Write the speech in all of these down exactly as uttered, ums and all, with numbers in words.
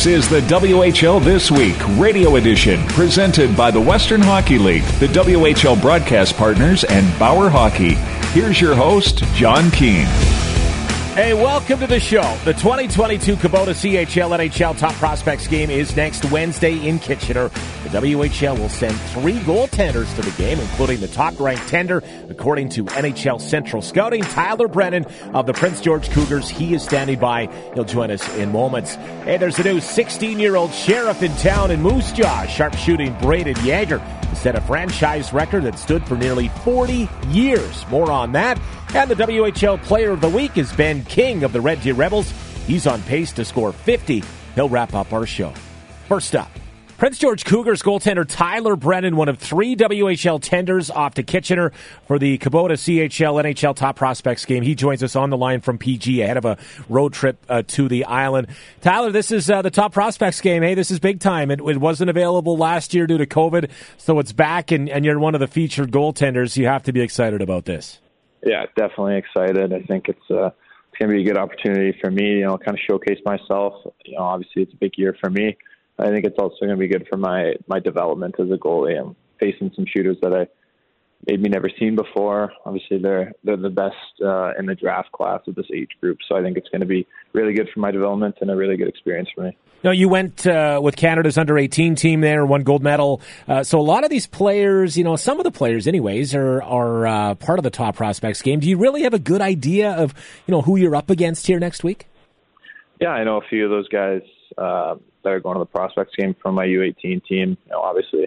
This is the W H L This Week Radio Edition, presented by the Western Hockey League, the W H L broadcast partners, and Bauer Hockey. Here's your host, John Keane. Hey, welcome to the show. The twenty twenty-two Kubota C H L N H L Top Prospects game is next Wednesday in Kitchener. The W H L will send three goaltenders to the game, including the top-ranked tender, according to N H L Central Scouting, Tyler Brennan of the Prince George Cougars. He is standing by. He'll join us in moments. Hey, there's a new sixteen-year-old sheriff in town in Moose Jaw, sharpshooting Braden Yager, to set a franchise record that stood for nearly forty years. More on that. And the W H L Player of the Week is Ben King of the Red Deer Rebels. He's on pace to score fifty. He'll wrap up our show. First up, Prince George Cougars goaltender Tyler Brennan, one of three W H L tenders off to Kitchener for the Kubota C H L N H L Top Prospects game. He joins us on the line from P G ahead of a road trip uh, to the island. Tyler, this is uh, the Top Prospects game. Hey, this is big time. It, it wasn't available last year due to COVID, so it's back, and, and you're one of the featured goaltenders. You have to be excited about this. Yeah, definitely excited. I think it's uh, it's going to be a good opportunity for me, you know, kind of showcase myself. You know, obviously it's a big year for me. I think it's also going to be good for my, my development as a goalie. I'm facing some shooters that I maybe never seen before. Obviously, they're they're the best uh, in the draft class of this age group, so I think it's going to be really good for my development and a really good experience for me. You know, you went uh, with Canada's under eighteen team there, won gold medal. Uh, so a lot of these players, you know, some of the players anyways, are, are uh, part of the Top Prospects game. Do you really have a good idea of, you know, who you're up against here next week? Yeah, I know a few of those guys uh, that are going to the Prospects game from my U eighteen team. You know, obviously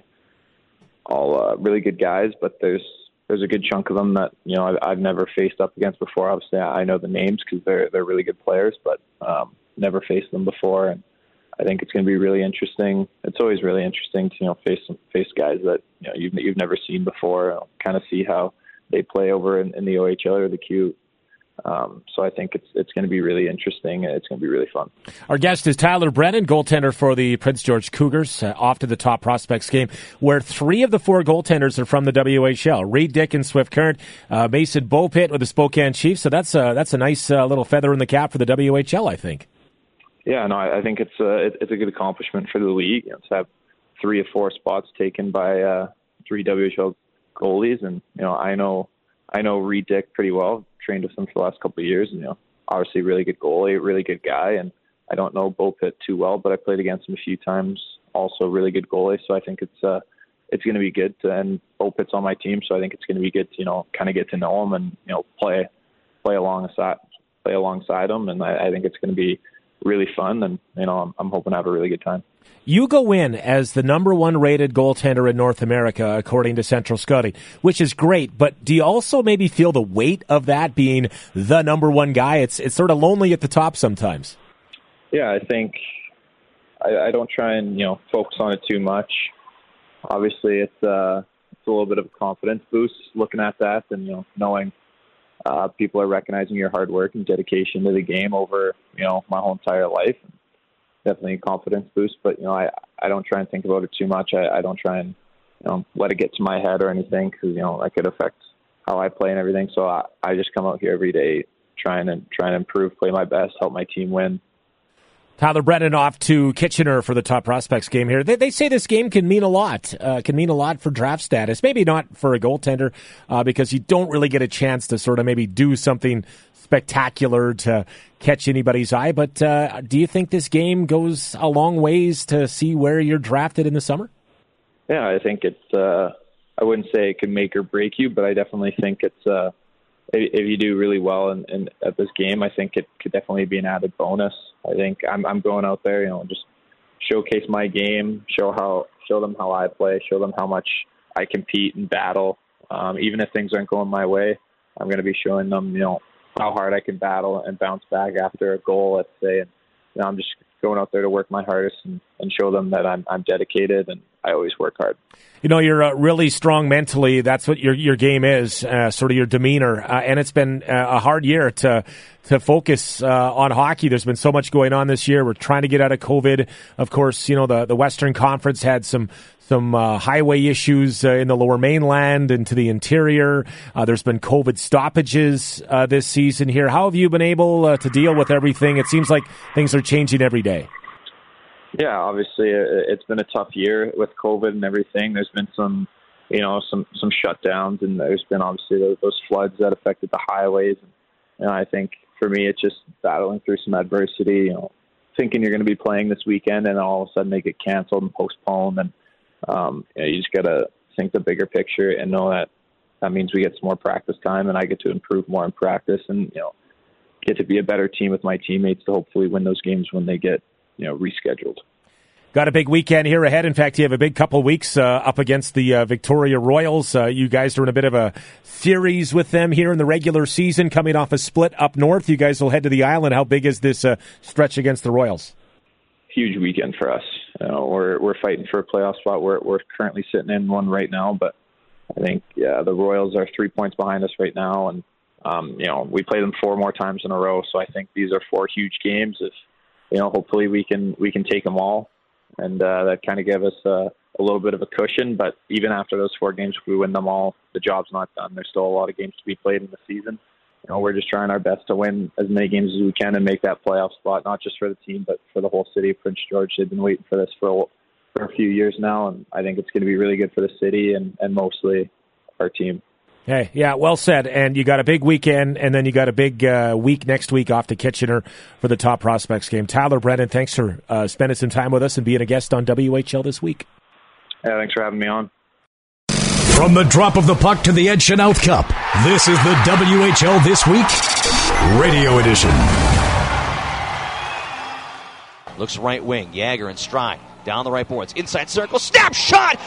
all uh, really good guys, but there's there's a good chunk of them that, you know, I've, I've never faced up against before. Obviously, I know the names because they're they're really good players, but um, never faced them before, and I think it's going to be really interesting. It's always really interesting to, you know, face face guys that, you know, you've you've never seen before. Kind of see how they play over in, in the O H L or the Q. Um, so I think it's it's going to be really interesting, and it's going to be really fun. Our guest is Tyler Brennan, goaltender for the Prince George Cougars, uh, off to the Top Prospects game, where three of the four goaltenders are from the W H L. Reed Dick and Swift Current, uh, Mason Beaupitt with the Spokane Chiefs. So that's a, that's a nice uh, little feather in the cap for the W H L, I think. Yeah, no, I think it's a, it's a good accomplishment for the league, you know, to have three or four spots taken by uh, three W H L goalies. And, you know, I know I know Reed Dick pretty well, trained with him for the last couple of years, and, you know, obviously really good goalie, really good guy. And I don't know Beaupitt too well, but I played against him a few times, also really good goalie. So I think it's uh, it's going to be good to, and Beaupitt's on my team, so I think it's going to be good to, you know, kind of get to know him and, you know, play play alongside play alongside him. And I, I think it's going to be really fun, and, you know, I'm, I'm hoping to have a really good time. You go in as the number one rated goaltender in North America, according to Central Scouting, which is great. But do you also maybe feel the weight of that being the number one guy? It's it's sort of lonely at the top sometimes. Yeah, I think I, I don't try and, you know, focus on it too much. Obviously, it's uh, it's a little bit of a confidence boost looking at that, and, you know, knowing uh, people are recognizing your hard work and dedication to the game over, you know, my whole entire life. Definitely a confidence boost, but, you know, I, I don't try and think about it too much. I, I don't try and, you know, let it get to my head or anything, because, you know, that could affect how I play and everything. So I, I just come out here every day trying to trying to improve, play my best, help my team win. Tyler Brennan off to Kitchener for the Top Prospects game here. They, they say this game can mean a lot, uh, can mean a lot for draft status. Maybe not for a goaltender, uh, because you don't really get a chance to sort of maybe do something spectacular to catch anybody's eye. But uh, do you think this game goes a long ways to see where you're drafted in the summer? Yeah, I think it's, uh, I wouldn't say it can make or break you, but I definitely think it's, uh, if, if you do really well in, in, at this game, I think it could definitely be an added bonus. I think I'm, I'm going out there, you know, just showcase my game, show how, show them how I play, show them how much I compete and battle. Um, even if things aren't going my way, I'm going to be showing them, you know, how hard I can battle and bounce back after a goal, let's say. And, you know, I'm just going out there to work my hardest and, and show them that I'm, I'm dedicated and I always work hard. You know, you're uh, really strong mentally. That's what your your game is, uh, sort of your demeanor. Uh, and it's been uh, a hard year to to focus uh, on hockey. There's been so much going on this year. We're trying to get out of COVID. Of course, you know, the, the Western Conference had some some uh, highway issues uh, in the Lower Mainland and to the interior. Uh, there's been COVID stoppages uh, this season here. How have you been able uh, to deal with everything? It seems like things are changing every day. Yeah, obviously it's been a tough year with COVID and everything. There's been some, you know, some, some shutdowns, and there's been obviously those, those floods that affected the highways. And I think for me, it's just battling through some adversity, you know, thinking you're going to be playing this weekend and all of a sudden they get canceled and postponed. And um, you know, you just got to think the bigger picture and know that that means we get some more practice time and I get to improve more in practice and, you know, get to be a better team with my teammates to hopefully win those games when they get, you know, rescheduled. Got a big weekend here ahead. In fact, you have a big couple weeks uh, up against the uh, Victoria Royals. Uh, you guys are in a bit of a series with them here in the regular season, coming off a split up north. You guys will head to the island. How big is this uh, stretch against the Royals? Huge weekend for us. You know, we're we're fighting for a playoff spot. We're we're currently sitting in one right now, but I think yeah, the Royals are three points behind us right now, and um, you know we play them four more times in a row. So I think these are four huge games. If you know, hopefully we can we can take them all. And uh, that kind of gave us uh, a little bit of a cushion. But even after those four games, if we win them all, the job's not done. There's still a lot of games to be played in the season. You know, we're just trying our best to win as many games as we can and make that playoff spot, not just for the team, but for the whole city of Prince George. They've been waiting for this for a, for a few years now, and I think it's going to be really good for the city and, and mostly our team. Hey, yeah, well said. And you got a big weekend, and then you got a big uh, week next week off to Kitchener for the Top Prospects game. Tyler Brennan, thanks for uh, spending some time with us and being a guest on W H L this week. Yeah, thanks for having me on. From the drop of the puck to the Ed Chenault Cup, this is the W H L This Week Radio Edition. Looks right wing, Jagger in stride. Down the right boards, inside circle, snap shot,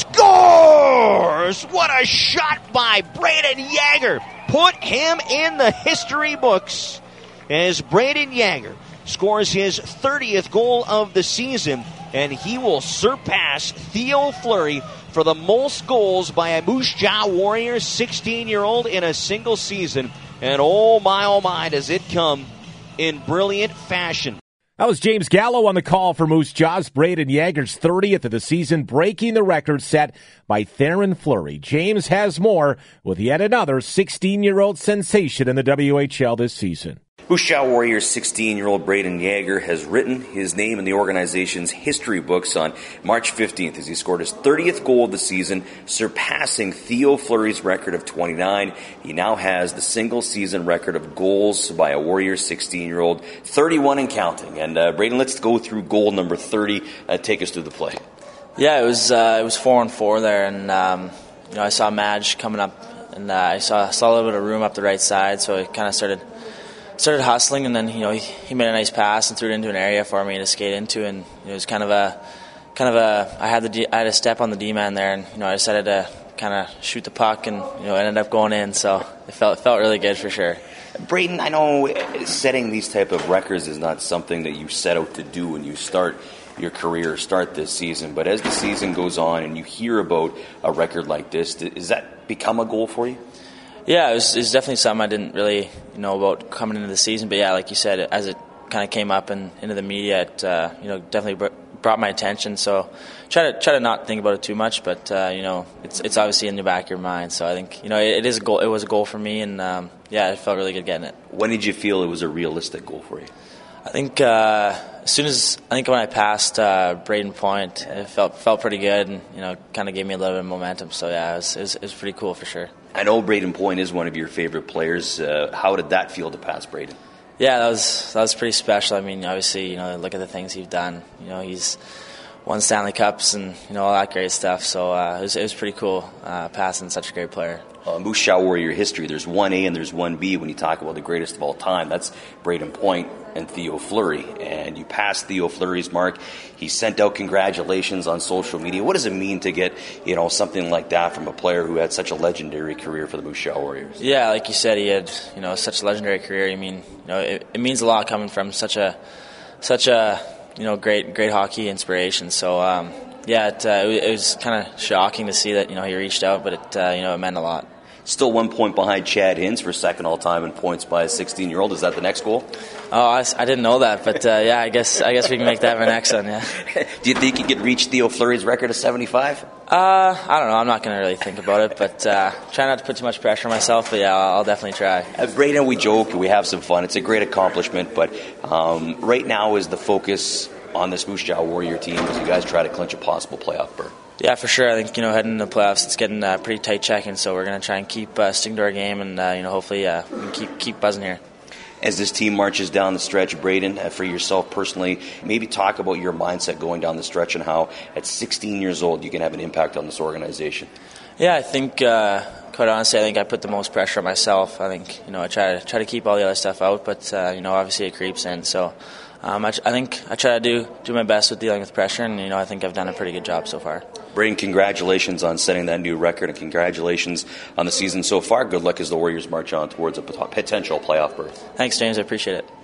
scores! What a shot by Brayden Yager. Put him in the history books as Brayden Yager scores his thirtieth goal of the season, and he will surpass Theo Fleury for the most goals by a Moose Jaw Warrior sixteen-year-old in a single season. And oh my, oh my, does it come in brilliant fashion. That was James Gallo on the call for Moose Jaws. Brayden Yager's thirtieth of the season, breaking the record set by Theoren Fleury. James has more with yet another sixteen-year-old sensation in the W H L this season. Moose Jaw Warriors sixteen-year-old Brayden Yager has written his name in the organization's history books on March fifteenth as he scored his thirtieth goal of the season, surpassing Theo Fleury's record of twenty-nine. He now has the single-season record of goals by a Warriors sixteen-year-old, thirty-one and counting. And uh, Brayden, let's go through goal number thirty. Uh, take us through the play. Yeah, it was uh, it was four on four there, and um, you know I saw Madge coming up, and uh, I saw saw a little bit of room up the right side, so I kind of started. Started hustling, and then you know he, he made a nice pass and threw it into an area for me to skate into, and it was kind of a kind of a I had the D, I had a step on the D man there, and you know I decided to kind of shoot the puck, and you know ended up going in, so it felt it felt really good for sure. Brayden, I know setting these type of records is not something that you set out to do when you start your career, start this season, but as the season goes on and you hear about a record like this, does that become a goal for you? Yeah, it was, it was definitely something I didn't really know about coming into the season. But yeah, like you said, as it kind of came up and into the media, it uh, you know definitely brought my attention. So try to try to not think about it too much. But uh, you know, it's it's obviously in the back of your mind. So I think you know it, it is a goal. It was a goal for me, and um, yeah, it felt really good getting it. When did you feel it was a realistic goal for you? I think uh, as soon as I think when I passed uh, Braden Point, it felt felt pretty good, and you know, kind of gave me a little bit of momentum. So yeah, it was, it was, it was pretty cool for sure. I know Braden Point is one of your favorite players. Uh, how did that feel to pass Braden? Yeah, that was that was pretty special. I mean, obviously, you know, look at the things he's done. You know, he's won Stanley Cups and you know all that great stuff. So uh, it was it was pretty cool uh, passing such a great player. Uh, Moose Jaw Warrior history, there's one A and there's one B when you talk about the greatest of all time. That's Braden Point and Theo Fleury. And you passed Theo Fleury's mark. He sent out congratulations on social media. What does it mean to get, you know, something like that from a player who had such a legendary career for the Moose Jaw Warriors? Yeah, like you said, he had, you know, such a legendary career. I mean, you know, it, it means a lot coming from such a, such a, you know, great, great hockey inspiration. So, um, yeah, it, uh, it was kind of shocking to see that, you know, he reached out, but it, uh, you know, it meant a lot. Still one point behind Chad Hintz for second all-time in points by a sixteen-year-old. Is that the next goal? Oh, I, I didn't know that, but uh, yeah, I guess I guess we can make that our next one. Yeah. Do you think you could reach Theo Fleury's record of seventy-five? Uh, I don't know. I'm not going to really think about it, but uh, try not to put too much pressure on myself. But yeah, I'll, I'll definitely try. Uh, Brayden, we joke, we have some fun. It's a great accomplishment, but um, right now is the focus on this Moose Jaw Warrior team as you guys try to clinch a possible playoff berth? Yeah, for sure. I think, you know, heading into the playoffs, it's getting uh, pretty tight checking, so we're going to try and keep uh, sticking to our game, and, uh, you know, hopefully uh, we can keep, keep buzzing here. As this team marches down the stretch, Braden, uh, for yourself personally, maybe talk about your mindset going down the stretch and how at sixteen years old you can have an impact on this organization. Yeah, I think, uh, quite honestly, I think I put the most pressure on myself. I think, you know, I try to try to keep all the other stuff out, but, uh, you know, obviously it creeps in, so... Um, I, I think I try to do do my best with dealing with pressure, and you know I think I've done a pretty good job so far. Braden, congratulations on setting that new record, and congratulations on the season so far. Good luck as the Warriors march on towards a potential playoff berth. Thanks, James. I appreciate it.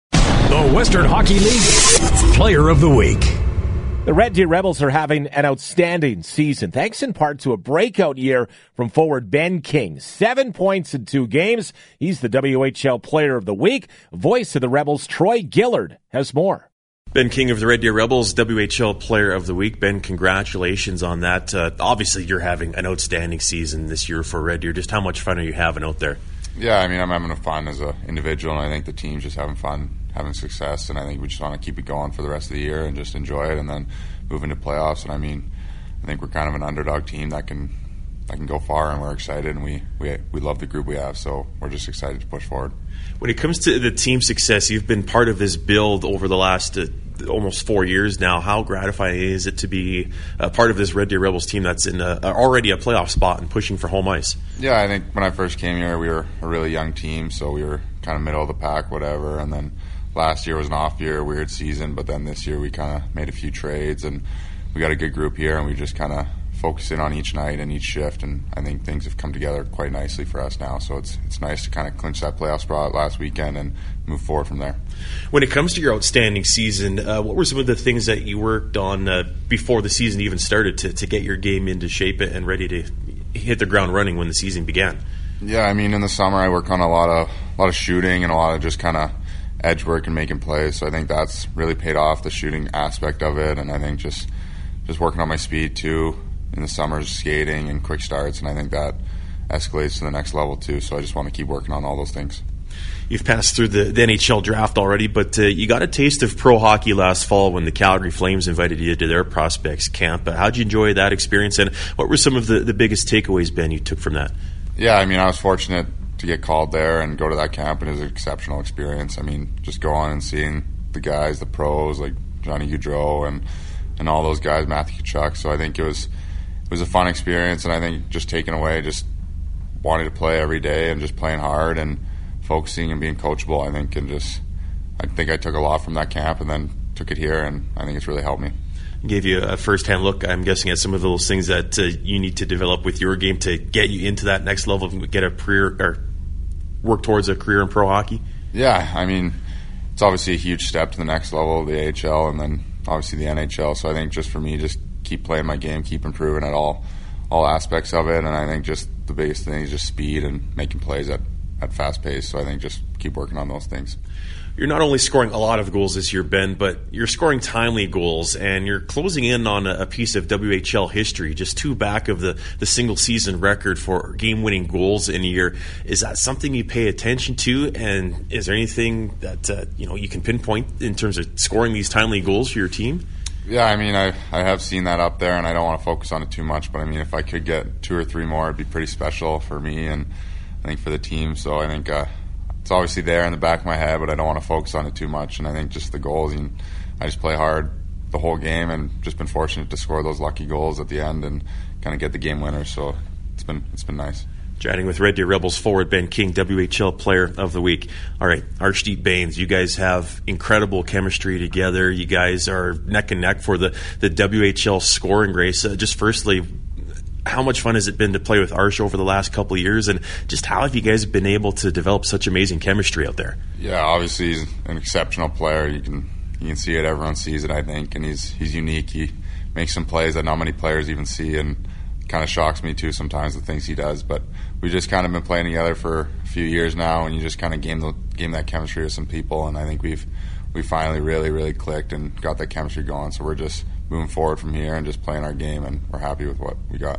The Western Hockey League Player of the Week. The Red Deer Rebels are having an outstanding season, thanks in part to a breakout year from forward Ben King. Seven points in two games. He's the W H L Player of the Week. Voice of the Rebels, Troy Gillard, has more. Ben King of the Red Deer Rebels, W H L Player of the Week. Ben, congratulations on that. Uh, obviously, you're having an outstanding season this year for Red Deer. Just how much fun are you having out there? Yeah, I mean, I'm having fun as an individual, and I think the team's just having fun, having success, and I think we just want to keep it going for the rest of the year and just enjoy it and then move into playoffs. And I mean, I think we're kind of an underdog team that can that can go far, and we're excited, and we, we, we love the group we have, so we're just excited to push forward. When it comes to the team success, you've been part of this build over the last uh, almost four years now. How gratifying is it to be a part of this Red Deer Rebels team that's in a, already a playoff spot and pushing for home ice? Yeah, I think when I first came here, we were a really young team, so we were kind of middle of the pack, whatever, and then last year was an off year, weird season, but then this year we kind of made a few trades, and we got a good group here, and we just kind of focus in on each night and each shift, and I think things have come together quite nicely for us now. So it's it's nice to kind of clinch that playoff spot last weekend and move forward from there. When it comes to your outstanding season, uh, what were some of the things that you worked on uh, before the season even started to, to get your game into shape and ready to hit the ground running when the season began? Yeah, I mean, in the summer I work on a lot of a lot of shooting and a lot of just kind of edge work and making plays. So I think that's really paid off, the shooting aspect of it, and I think just just working on my speed too. In the summers, skating and quick starts, and I think that escalates to the next level too. So I just want to keep working on all those things. You've passed through the, the N H L draft already, but uh, you got a taste of pro hockey last fall when the Calgary Flames invited you to their prospects camp. Uh, how'd you enjoy that experience, and what were some of the, the biggest takeaways, Ben, you took from that? Yeah, I mean, I was fortunate to get called there and go to that camp, and it was an exceptional experience. I mean, just going and seeing the guys, the pros like Johnny Gaudreau and and all those guys, Matthew Tkachuk. So I think it was. It was a fun experience, and I think just taking away just wanting to play every day and just playing hard and focusing and being coachable, I think, and just I think I took a lot from that camp and then took it here, and I think it's really helped me. Gave you a first-hand look, I'm guessing, at some of those things that uh, you need to develop with your game to get you into that next level and get a career or work towards a career in pro hockey. Yeah, I mean, it's obviously a huge step to the next level, the A H L, and then obviously the N H L. So I think just for me, just keep playing my game, keep improving at all all aspects of it, and I think just the biggest thing is just speed and making plays at, at fast pace. So I think just keep working on those things. You're not only scoring a lot of goals this year, Ben, but you're scoring timely goals, and you're closing in on a piece of W H L history, just two back of the, the single-season record for game-winning goals in a year. Is that something you pay attention to, and is there anything that uh, you know you can pinpoint in terms of scoring these timely goals for your team? Yeah, I mean, I I have seen that up there, and I don't want to focus on it too much, but I mean, if I could get two or three more, it'd be pretty special for me and I think for the team. So I think uh, it's obviously there in the back of my head, but I don't want to focus on it too much. And I think just the goals, and I just play hard the whole game, and just been fortunate to score those lucky goals at the end and kind of get the game winner. So it's been it's been nice. Chatting with Red Deer Rebels forward Ben King, W H L Player of the Week. All right, Arshdeep Bains, you guys have incredible chemistry together. You guys are neck and neck for the, the W H L scoring race. Uh, just firstly, how much fun has it been to play with Arsh over the last couple of years, and just how have you guys been able to develop such amazing chemistry out there? Yeah, obviously he's an exceptional player. You can you can see it. Everyone sees it, I think, and he's he's unique. He makes some plays that not many players even see, and kind of shocks me too sometimes the things he does. But we've just kind of been playing together for a few years now, and you just kind of game the game that chemistry with some people, and I think we've we finally really really clicked and got that chemistry going. So we're just moving forward from here and just playing our game, and we're happy with what we got.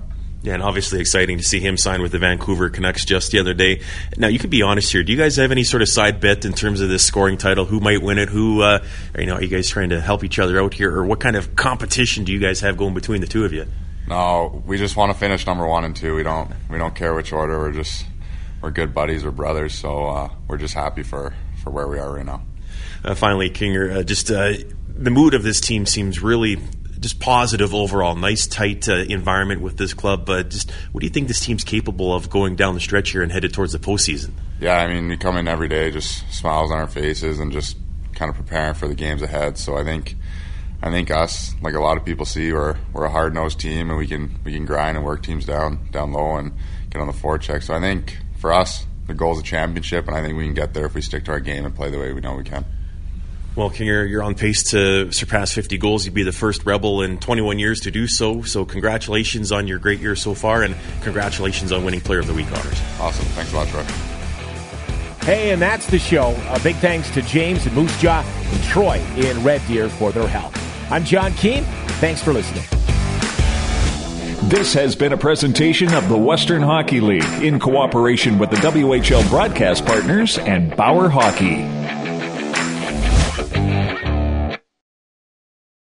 Yeah, and obviously exciting to see him sign with the Vancouver Canucks just the other day. Now, you can be honest here. Do you guys have any sort of side bet in terms of this scoring title? Who might win it? Who, uh, you know, are you guys trying to help each other out here? Or what kind of competition do you guys have going between the two of you? No, we just want to finish number one and two. We don't we don't care which order. We're just we're good buddies. We're brothers. So uh, we're just happy for, for where we are right now. Uh, finally, Kinger, uh, just uh, the mood of this team seems really just positive overall. Nice, tight uh, environment with this club. But just what do you think this team's capable of going down the stretch here and headed towards the postseason? Yeah, I mean, we come in every day, just smiles on our faces and just kind of preparing for the games ahead. So I think, I think us, like a lot of people see, we're we're a hard nosed team, and we can we can grind and work teams down down low and get on the forecheck. So I think for us, the goal is a championship, and I think we can get there if we stick to our game and play the way we know we can. Well, Kinger, you're on pace to surpass fifty goals. You'd be the first Rebel in twenty-one years to do so. So congratulations on your great year so far, and congratulations on winning Player of the Week honors. Awesome. Thanks a lot, Troy. Hey, and that's the show. A big thanks to James and Moose Jaw and Troy in Red Deer for their help. I'm John Keane. Thanks for listening. This has been a presentation of the Western Hockey League in cooperation with the W H L broadcast partners and Bauer Hockey.